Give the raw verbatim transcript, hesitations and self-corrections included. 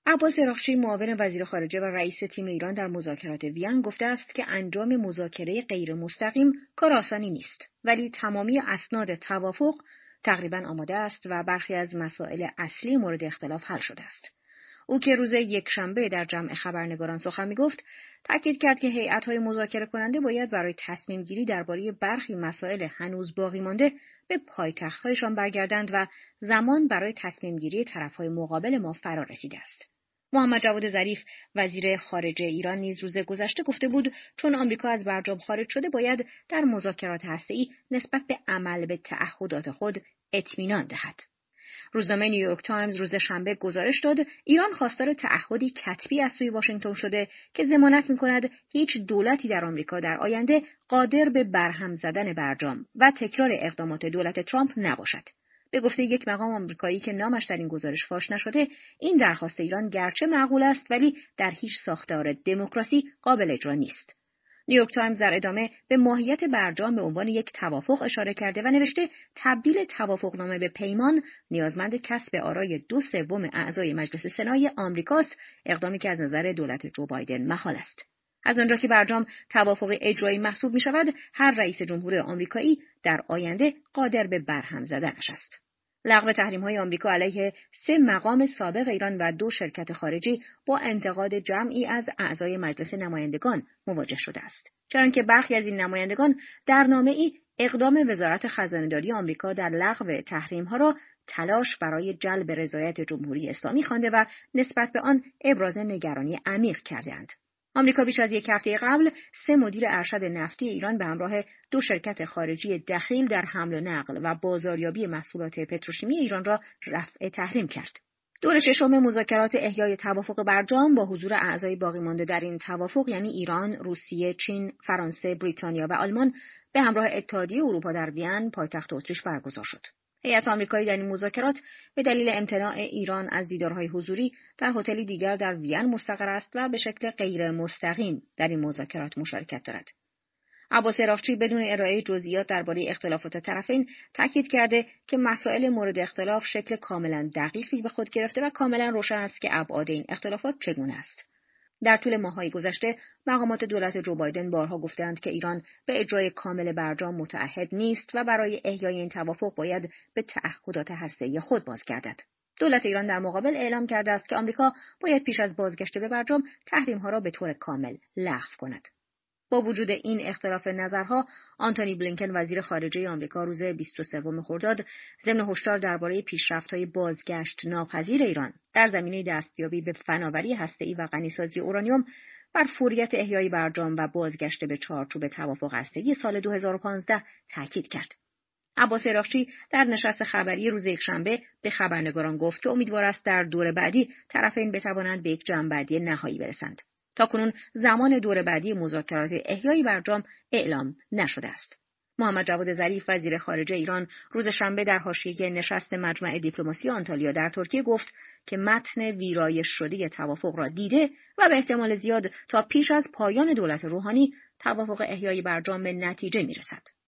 عباس اراغچی معاون وزیر خارجه و رئیس تیم ایران در مذاکرات وین گفته است که انجام مذاکره غیر مستقیم کار آسانی نیست، ولی تمامی اسناد توافق تقریباً آماده است و برخی از مسائل اصلی مورد اختلاف حل شده است. او که روز یکشنبه در جمع خبرنگاران سخن می‌گفت، تاکید کرد که هیئت‌های مذاکره کننده باید برای تصمیم گیری درباره برخی مسائل هنوز باقی مانده به پایتخت‌هایشان برگردند و زمان برای تصمیم گیری طرف‌های مقابل ما فرا رسیده است. محمد جواد ظریف وزیر خارجه ایران نیز روز گذشته گفته بود چون آمریکا از برجام خارج شده باید در مذاکرات هسته‌ای نسبت به عمل به تعهدات خود اطمینان دهد. روزنامه نیویورک تایمز روز شنبه گزارش داد ایران خواستار تعهدی کتبی از سوی واشنگتن شده که ضمانت می‌کند هیچ دولتی در آمریکا در آینده قادر به برهم زدن برجام و تکرار اقدامات دولت ترامپ نباشد. به گفته یک مقام آمریکایی که نامش در این گزارش فاش نشده، این درخواست ایران گرچه معقول است ولی در هیچ ساختار دموکراسی قابل اجرا نیست. نیویورک تایمز در ادامه به ماهیت برجام به عنوان یک توافق اشاره کرده و نوشته تبدیل توافقنامه به پیمان نیازمند کسب آرای دو سوم اعضای مجلس سنای آمریکاست، اقدامی که از نظر دولت جو بایدن محال است. از آنجا که برجام توافق اجرایی محسوب می شود، هر رئیس جمهور آمریکایی در آینده قادر به برهم زدنش است. لغو تحریم‌های آمریکا علیه سه مقام سابق ایران و دو شرکت خارجی با انتقاد جمعی از اعضای مجلس نمایندگان مواجه شده است. چنانکه برخی از این نمایندگان در نامه‌ای اقدام وزارت خزانه‌داری آمریکا در لغو تحریم‌ها را تلاش برای جلب رضایت جمهوری اسلامی خوانده و نسبت به آن ابراز نگرانی عمیق کردند. آمریکا بیش از یک هفته قبل سه مدیر ارشد نفتی ایران به همراه دو شرکت خارجی دخیل در حمل و نقل و بازاریابی محصولات پتروشیمی ایران را رفع تحریم کرد. دور ششم مذاکرات احیای توافق برجام با حضور اعضای باقی مانده در این توافق یعنی ایران، روسیه، چین، فرانسه، بریتانیا و آلمان به همراه اتحادیه اروپا در وین پایتخت اتریش برگزار شد. هیئت آمریکایی در این مذاکرات به دلیل امتناع ایران از دیدارهای حضوری در هتلی دیگر در وین مستقر است و به شکل غیر مستقیم در این مذاکرات مشارکت دارد. عباس اراغچی بدون ارائه جزئیات درباره اختلافات طرفین تاکید کرده که مسائل مورد اختلاف شکل کاملا دقیقی به خود گرفته و کاملا روشن است که ابعاد این اختلافات چگونه است. در طول ماه‌های گذشته مقامات دولت جو بایدن بارها گفتند که ایران به اجرای کامل برجام متعهد نیست و برای احیای این توافق باید به تعهدات هسته‌ای خود بازگردد. دولت ایران در مقابل اعلام کرده است که آمریکا باید پیش از بازگشت به برجام تحریم‌ها را به طور کامل لغو کند. با وجود این اختلاف نظرها، آنتونی بلینکن وزیر خارجه آمریکا روز بیست و سوم خرداد ضمن هشدار درباره پیشرفت‌های بازگشت ناپذیر ایران در زمینه دستیابی به فناوری هسته‌ای و غنیسازی اورانیوم بر فوریت احیای برجام و بازگشت به چارچوب توافق هسته‌ای سال دو هزار و پانزده تاکید کرد. عباس اراغچی در نشست خبری روز یکشنبه به خبرنگاران گفت که امیدوار است در دور بعدی طرفین بتوانند به یک جمع‌بندی نهایی برسند. تاکنون زمان دور بعدی مذاکرات احیای برجام اعلام نشده است. محمد جواد ظریف وزیر خارجه ایران روز شنبه در حاشیه نشست مجمع دیپلماسی آنتالیا در ترکیه گفت که متن ویرایش شده توافق را دیده و به احتمال زیاد تا پیش از پایان دولت روحانی توافق احیای برجام به نتیجه میرسد.